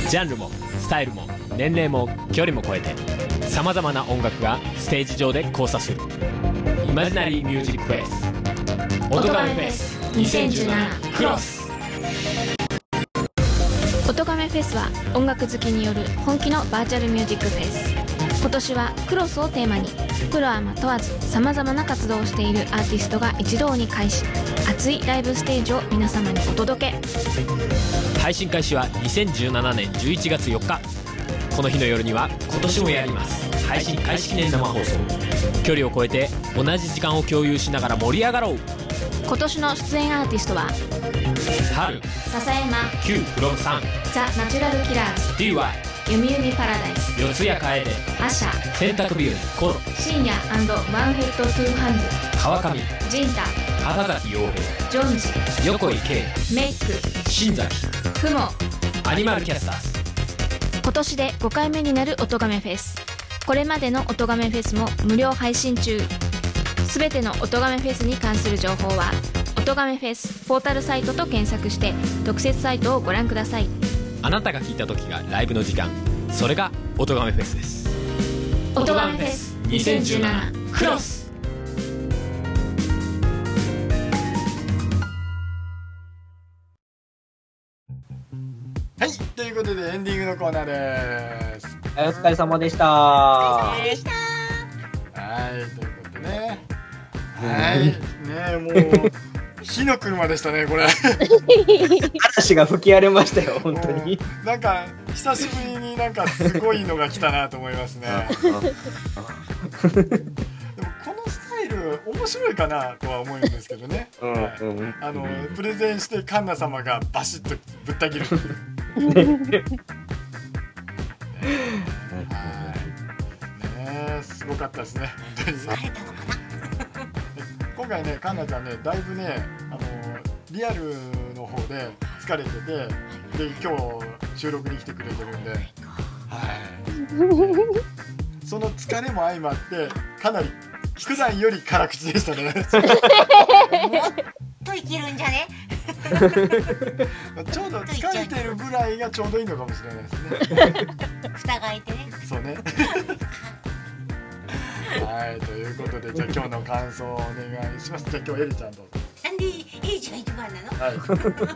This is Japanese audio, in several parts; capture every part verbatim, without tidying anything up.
ジャンルもスタイルも年齢も距離も超えてさまざまな音楽がステージ上で交差するイマジナリーミュージックフェス音亀フェスにせんじゅうななクロス。 音亀フェスは音楽好きによる本気のバーチャルミュージックフェス。今年はクロスをテーマにプロアマ問わずさまざまな活動をしているアーティストが一堂に会し、熱いライブステージを皆様にお届け。 配信開始はにせんじゅうななねんじゅういちがつよっか。この日の夜には今年もやります配信開始記念生放送。距離を超えて同じ時間を共有しながら盛り上がろう。 今年の出演アーティストは春、 笹山、 Q フロムさん、 ザ・ナチュラルキラーズ、 ディーワイ、 よみうみパラダイス、 四谷楓、 アシャ、 洗濯日和、コロ、 深夜&ワンヘッドトゥーハンズ、 川上、 ジンタ、 畑崎陽ジョンジ、 平、横井圭、 メイク、 新崎、 フモ。 アニマルキャスターズ。 今年でごかいめになる音亀フェス。これまでの音亀フェスも無料配信中。すべての音亀フェスに関する情報は音亀フェスポータルサイトと検索して特設サイトをご覧ください。 あなたが聞いた時がライブの時間、それが音亀フェスです。 音亀フェスにせんじゅうななクロス。 はい、ということでエンディングのコーナーです。 はい、お疲れ様でした。 はい、ということでね。はい、ね、もう火の車でしたね、これ。 嵐が吹き荒れましたよ、本当に。 なんか久しぶりになんかすごいのが来たなと思いますね。でもこのスタイル面白いかなとは思うんですけどね。 うんはい、 うん、 あのプレゼンしてカンナ様がバシッとぶった切るっていう。ね、はいね、すごかったですね、本当に。今回ね、カンナちゃんね、だいぶね、あのリアルの方で疲れてて、で今日収録に来てくれてるんで、はい、その疲れも相まってかなり普段より辛口でしたね。 もっといけるんじゃね。 ちょうど疲れてるぐらいがちょうどいいのかもしれないですね。 蓋が開いてね。 そうね。はい、ということで、じゃあ今日の感想をお願いします。じゃあ今日エリちゃんと。 なんでエリちゃんが一番なの？ はい。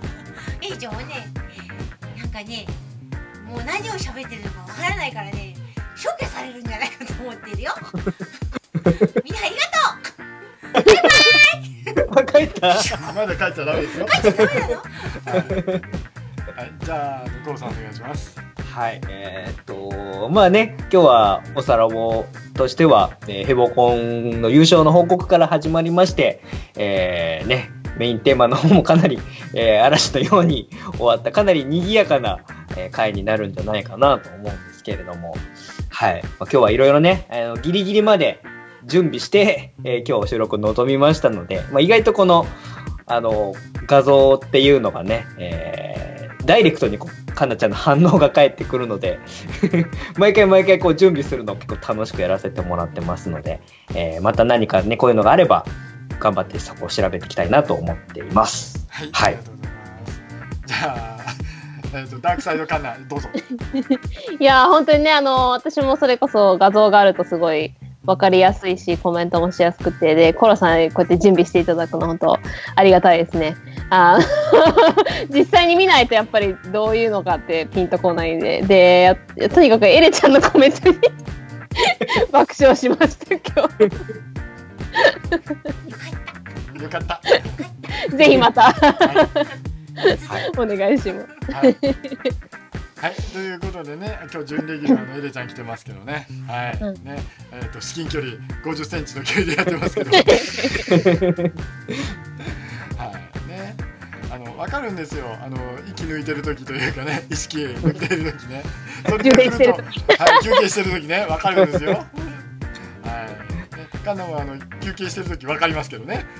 エリちゃんはね、なんかね、もう何を喋ってるのかわからないからね、消去されるんじゃないかと思ってるよ。みんなありがとう。バイバイ。 帰った。 まだ帰っちゃダメですよ。 帰っちゃダメなの？ はい。はい、じゃあ向こうさんお願いします。 はい、えー、っとまあね、今日はおさらぼとしては、えー、ヘボコンの優勝の報告から始まりまして、えー、ね、メインテーマの方もかなり、えー、嵐のように終わったかなり賑やかな、えー、回になるんじゃないかなと思うんですけれども、はい、まあ、今日はいろいろね、あのギリギリまで準備して、えー、今日収録に臨みましたので、まあ、意外とこのあの画像っていうのがね、えー、ダイレクトにこうかなちゃんの反応が返ってくるので毎回毎回こう準備するのを結構楽しくやらせてもらってますので、えー、また何かねこういうのがあれば頑張ってそこを調べていきたいなと思っています。 はい、 はい、 ありがとうございます。じゃあ、えーと、ダークサイドカンナどうぞ。 いやー本当にね、あのー、私もそれこそ画像があるとすごい分かりやすいしコメントもしやすくて、でコロさんこうやって準備していただくの本当ありがたいですね。あ実際に見ないとやっぱりどういうのかってピンとこないんで、でとにかくエレちゃんのコメントに爆笑しました今日。 よかった。 ぜひまた、 はい、 お願いします。 はいはい、ということでね、今日準レギュラーのエレちゃん来てますけどね、はい、うん、ね、えっと至近距離ごじゅっセンチの距離でやってますけど、はい、ね、あの分かるんですよ、あの息抜いてる時というかね、意識抜いてる時ね、それで来ると、はい、休憩してる時ね、分かるんですよ。はい、ね、カンナもあの休憩してる時分かりますけどね。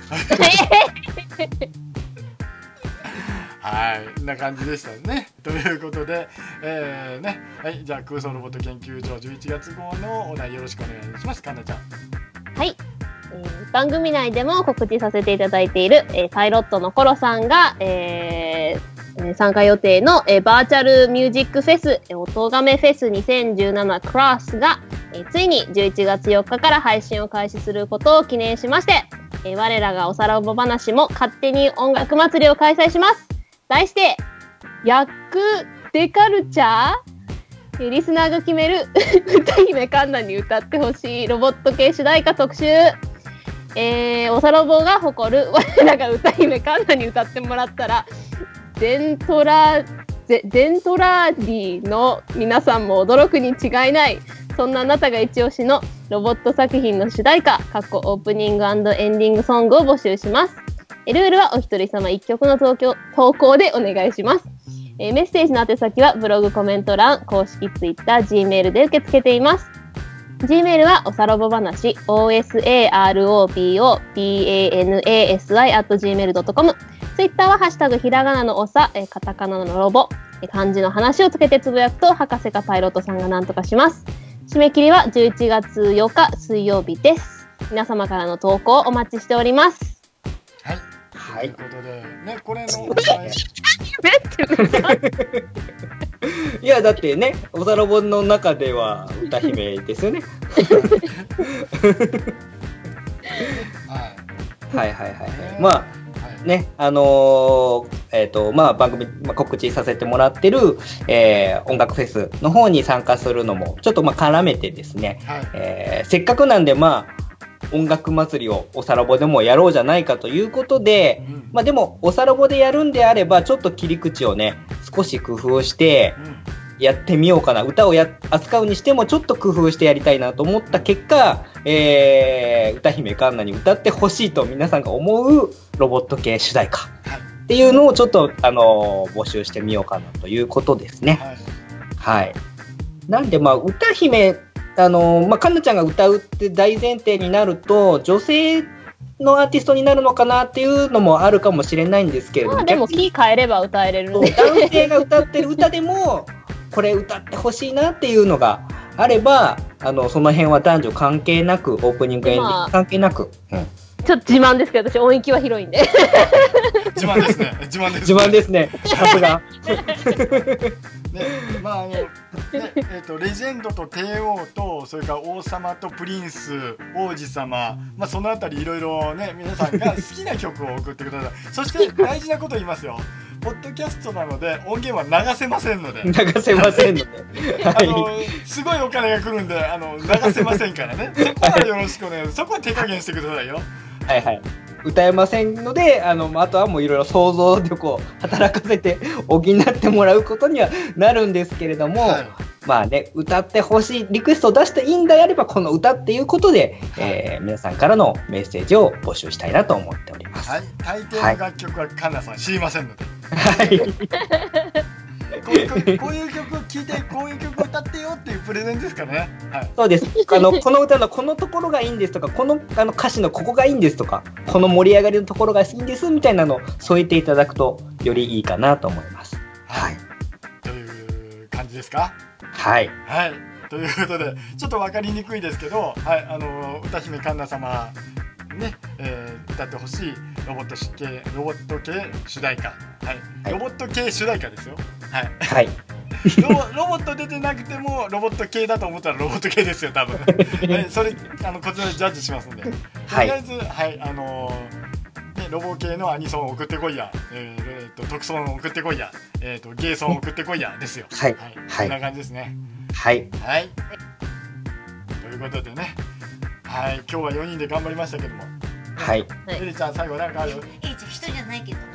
はい、こんな感じでしたね。ということで、えー、ね、はい、じゃあ空想ロボット研究所じゅういちがつ号のお題よろしくお願いします。かんなちゃん。 はい、えー、番組内でも告知させていただいている、えー、パイロットのコロさんが、えー、 ー参加予定の、えーバーチャルミュージックフェス、えー音亀フェスにせんじゅうななクロスが、えーついにじゅういちがつよっかから配信を開始することを記念しまして、えー我らがおさらぼ話も勝手に音楽祭りを開催します。題して、ヤックデカルチャー、えーリスナーが決める歌姫カンナに歌ってほしいロボット系主題歌特集。えー、おさらぼが誇る我らが歌姫カンナに歌ってもらったら、デントラゼデントラーディの皆さんも驚くに違いない。そんなあなたが一押しのロボット作品の主題歌、かっこオープニング&エンディングソングを募集します。えルールはお一人様一曲の投稿投稿でお願いします。えーメッセージの宛先はブログコメント欄、公式ツイッター、Gmail で受け付けています。Gmail はおさらぼ話 オーエスエーアールオービーオービーエーエヌエーエスワイ アットジーメールドットコム。Twitter はハッシュタグひらがなのおさ、えカタカナのロボ、え漢字の話をつけてつぶやくと博士かパイロットさんが何とかします。締め切りはじゅういちがつよっか水曜日です。皆様からの投稿お待ちしております。 はい。 はいということでね、これのいやだってね、おさらぼの中では歌姫ですよね。 はいはいはいはいはい。まあはいね、あのーえっ、とまあ番組、まあ、告知させてもらってる、えー音楽フェスの方に参加するのもちょっとまあ絡めてですね、 はいえーせっかくなんでまあ音楽祭りをおさらぼでもやろうじゃないかということで、 うんまあでもおさらぼでやるんであればちょっと切り口をね少し工夫してうんやってみようかな、歌をや扱うにしてもちょっと工夫してやりたいなと思った結果、えー歌姫カンナに歌ってほしいと皆さんが思うロボット系主題歌っていうのをちょっと、あのー募集してみようかなということですね。 はいはい。なんでまあ歌姫、あのーまあカンナちゃんが歌うって大前提になると女性のアーティストになるのかなっていうのもあるかもしれないんですけれども、 まあでもキー変えれば歌えれるんで。 男性が歌ってる歌でもこれ歌ってほしいなっていうのがあれば、あのその辺は男女関係なく、オープニングエンディング関係なく、うんちょっと自慢ですけど、私音域は広いんで。 自慢ですね。自慢です。 自慢ですね。さすが。 ね、まああのね、えっ、とレジェンドと帝王とそれから王様とプリンス、王子様、まあそのあたりいろいろね皆さんが好きな曲を送ってください。そして大事なこと言いますよ。ポッドキャストなので音源は流せませんので。 流せませんので。 あのすごいお金が来るんであの流せませんからね。そこはよろしくお願いします。そこは手加減してくださいよ。 はいはい。歌えませんので、あのあとはもういろいろ想像力を働かせて補ってもらうことにはなるんですけれども、はい、まあね、歌ってほしいリクエストを出していいんであればこの歌っていうことで、はい、えー、皆さんからのメッセージを募集したいなと思っております。 はい、大抵の楽曲はカンナさん知りませんので。 はい。 こういう曲、こういう曲を聴いてこういう曲を歌ってよっていうプレゼンですからね。はい、 そうです。あのこの歌のこのところがいいんですとか、このあの歌詞のここがいいんですとか、この盛り上がりのところがいいんですみたいなのを添えていただくとよりいいかなと思います。 はい。という感じですか。 はい。 はい。ということでちょっと分かりにくいですけど、はい、あの歌姫カンナ様ね、えー、歌ってほしいロボット系ロボット系主題歌、はい、ロボット系主題歌ですよ。はい。 はい。 ロボ、ロボット出てなくてもロボット系だと思ったらロボット系ですよ多分。はい、それあのこちらでジャッジしますので、とりあえず、はい、はい、あのー、ね、ロボ系のアニソンを送ってこいや、えーえー、と特ソンを送ってこいや、えー、とゲーソンを送ってこいやですよ。 はい。 はい。こんな感じですね。 はい。 はい。ということでね、はい、今日はよにんで頑張りましたけども。 はい。 エリちゃん最後なんかある？ エリちゃん一人じゃないけどね。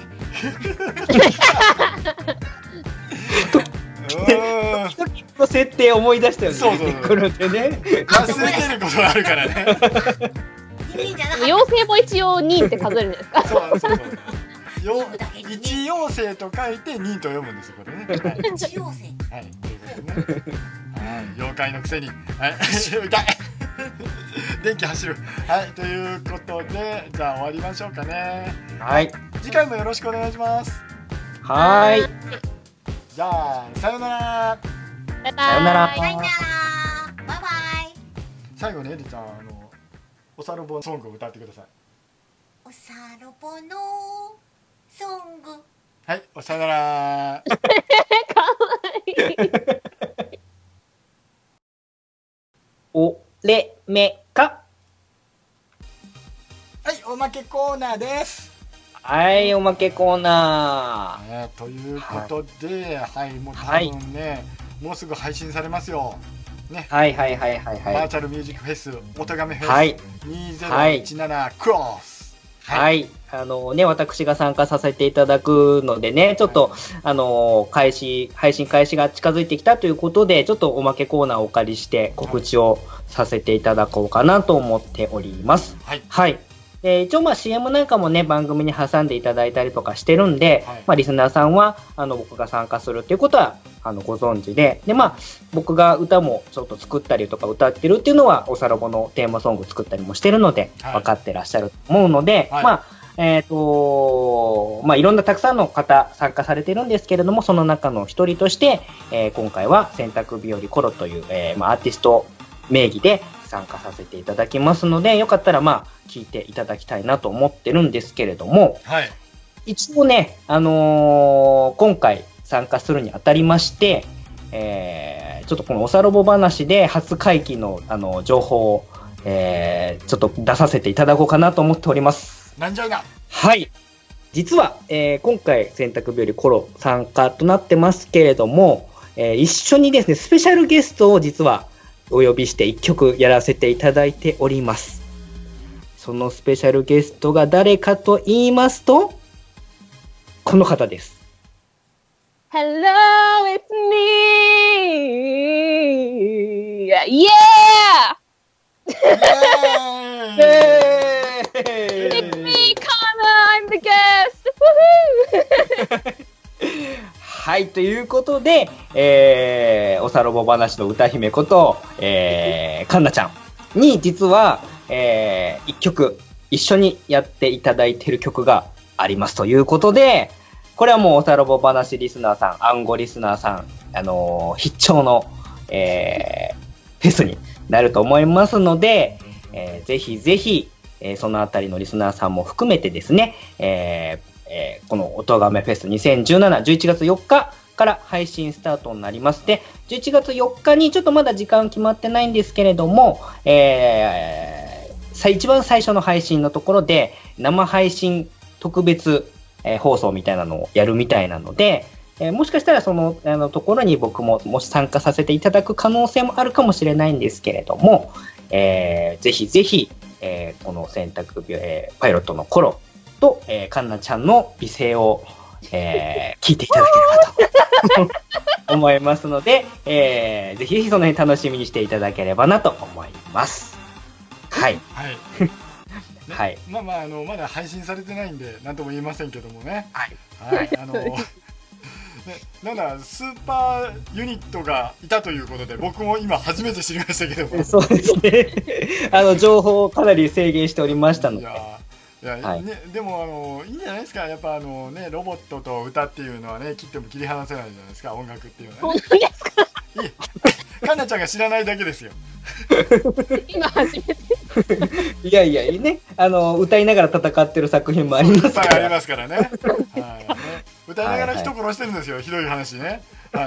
の設定思い出したよね。 そうそうそう。 これでね。 忘れてることがあるからね。 妖精も一応にって数えるんですか。 そうそうそう。よ一妖精と書いてにと読むんですよこれね。はい、 一妖精。 はい。ということでね。はい。妖怪のくせに。はい。痛い。電気走る。はい。ということでじゃあ終わりましょうかね。 はい。 次回もよろしくお願いします。 はい。 じゃあさよなら。 バイバイ。 さよなら。 さよなら。バイバイ。 最後にエリちゃんあのおさろぼソングを歌ってください。 おさろぼのソング。 ははい、おさよなら。 かわいい。 おれめか。 はい、おまけコーナーです。 はい、おまけコーナー。 ね、ということで、はい、もう多分ね、はい、もうすぐ配信されますよ。ね、 はいはいはいはいはい。 バーチャルミュージックフェス、おとがめフェスにせんじゅうななクロス。 はい、はい、あのね、私が参加させていただくのでね、ちょっと、はい、あの開始配信開始が近づいてきたということで、ちょっとおまけコーナーをお借りして告知をさせていただこうかなと思っております。はい。はい。で一応まあ シーエム なんかもね番組に挟んでいただいたりとかしてるんで、はい、まあ、リスナーさんはあの僕が参加するっていうことはあのご存知で、でまあ僕が歌もちょっと作ったりとか歌ってるっていうのはおさらぼのテーマソング作ったりもしてるので、はい、分かってらっしゃると思うので、はい、まあえっ、ー、とまあいろんなたくさんの方参加されてるんですけれども、その中の一人として、えー、今回は洗濯日和コロという、えーまあ、アーティスト名義で参加させていただきますので、よかったらまあ聞いていただきたいなと思ってるんですけれども、はい、一応ね、あのー、今回参加するにあたりまして、えー、ちょっとこのおさろぼ話で初解禁の、あの情報を、えー、ちょっと出させていただこうかなと思っております。 なんじゃいな。 はい。実は、えー、今回洗濯日和コロ参加となってますけれども、えー、一緒にですねスペシャルゲストを実はお呼びしていっきょくやらせていただいております。そのスペシャルゲストが誰かと言いますと、この方です。 Hello, it's me! Yeah! It's me, Kana! I'm the guest! Woohoo! はい、ということで、えー、おさろぼ話の歌姫こと、えー、かんなちゃんに実は、えー、いっきょく一緒にやっていただいている曲がありますということで、これはもうおさろぼ話リスナーさん、暗号リスナーさん、あのー、必聴の、えー、フェスになると思いますので、えー、ぜひぜひ、えー、そのあたりのリスナーさんも含めてですね、えーえー、このおとがめフェスにせんじゅうなな、じゅういちがつよっかから配信スタートになります。で、じゅういちがつよっかにちょっとまだ時間決まってないんですけれども、えー、一番最初の配信のところで生配信特別、えー、放送みたいなのをやるみたいなので、えー、もしかしたらその、あのところに僕ももし参加させていただく可能性もあるかもしれないんですけれども、えー、ぜひぜひ、えー、この選択、えー、パイロットの頃と、えー、かんなちゃんの美声を、えー、聞いていただければと思いますので、えー、ぜひぜひその辺楽しみにしていただければなと思います。はい。 はい。はい。まあまあ、あの、まだ配信されてないんで、なんとも言えませんけどもね。はい。はい。あの、ね、なんだ、スーパーユニットがいたということで、僕も今初めて知りましたけども。 そうですね。あの、情報をかなり制限しておりましたので。いやいや、はい、ね、でもあのいいんじゃないですか。やっぱあのね、ロボットと歌っていうのはね、切っても切り離せないじゃないですか。音楽っていうのはね。本当ですか。いい、かなちゃんが知らないだけですよ。 今初めて。 いやいやね、あの歌いながら戦ってる作品もありますから。 ありますからね。はい、ね、歌いながら人殺してるんですよ。はいはい、ひどい話ね。はい。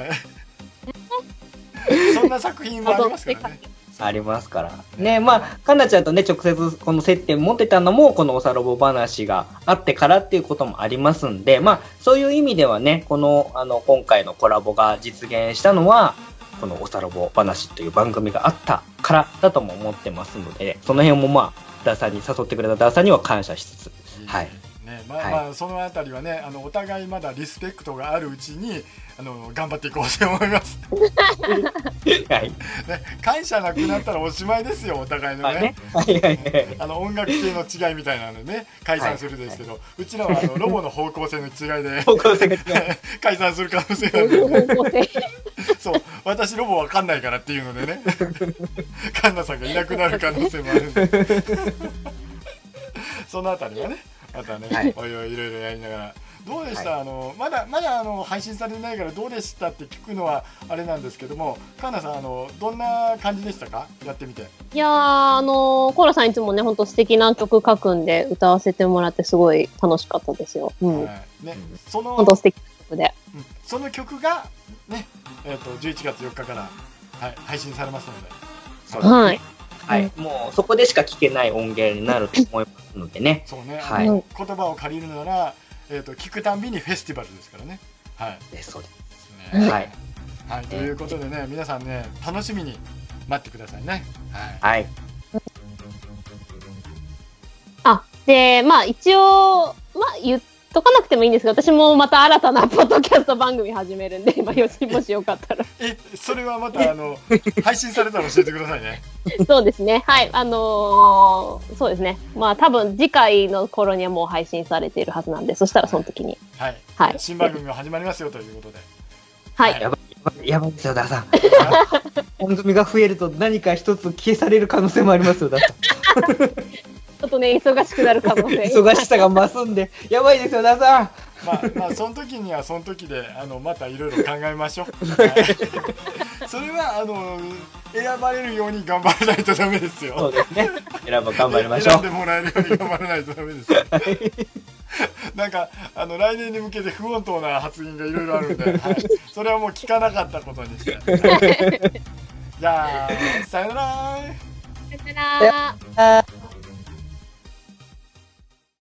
そんな作品もありますからね。 ありますからね。まあかなちゃんとね直接この接点持ってたのもこのおさろぼ話があってからっていうこともありますんで、まあそういう意味ではね、このあの今回のコラボが実現したのはこのおさろぼ話という番組があったからだとも思ってますので、その辺もまあダーさんに誘ってくれたダーさんには感謝しつつ、はい。 ね、まあまあそのあたりはね、あのお互いまだリスペクトがあるうちにあの頑張っていこうと思います。はい。ね、感謝なくなったらおしまいですよ、お互いのね。はいはいはい。あの音楽系の違いみたいなのでね、解散するですけど、はいはい、うちらはあのロボの方向性の違いで方向性が違い解散する可能性がある。そう、私ロボわかんないからっていうのでね、カンナさんがいなくなる可能性もあるんで、そのあたりはね。またね、はい、おいおいいろいろやりながら、 どうでした、 はい、 あのまだまだあの配信されてないからどうでしたって聞くのはあれなんですけども、カーナさんあのどんな感じでしたか、やってみて。 いやー、あのー、コーラさんいつもね、ほんと素敵な曲書くんで、歌わせてもらってすごい楽しかったですよ。うん。 はいね、そのほんと素敵な曲で。 うん、その曲がね、えっ、ー、とじゅういちがつよっかから、はい、配信されますので。 そうですね。 はい。 はい、もうそこでしか聞けない音源になると思いますのでね。 そうね、 はい、 言葉を借りるなら、えーと、聞くたんびにフェスティバルですからね。はい。 でそうですね。 はい。 はい、ということでね、皆さんね、楽しみに待ってくださいね。はい。 はい。 あ、で、まあ一応、まあ言っとかなくてもいいんですが、私もまた新たなポッドキャスト番組始めるんで、まあ、よし、もしよかったら。 え、それはまた、あの、配信されたら教えてくださいね。 そうですね。はい。あのー、そうですね。まあ多分次回の頃にはもう配信されているはずなんで、そしたらその時に。 はい。 はい。 新番組が始まりますよということで。 はい。 やばい、やばいですよ、ダーさん。番組が増えると何か一つ消される可能性もありますよ、ダーさん。 ちょっとね、忙しくなる可能性。 忙しさが増すんで、やばいですよ、ダーさん。 まあ、まあ、その時にはその時で、あの、またいろいろ考えましょう。はい、それは、あの、選ばれるように頑張らないとダメですよ。 そうですね。選ば頑張りましょう。 選んでもらえるように頑張らないとダメですよ。なんか、あの、来年に向けて不穏当な発言がいろいろあるんで、はい、それはもう聞かなかったことにして。はい、じゃあ、さよなら。 さよなら。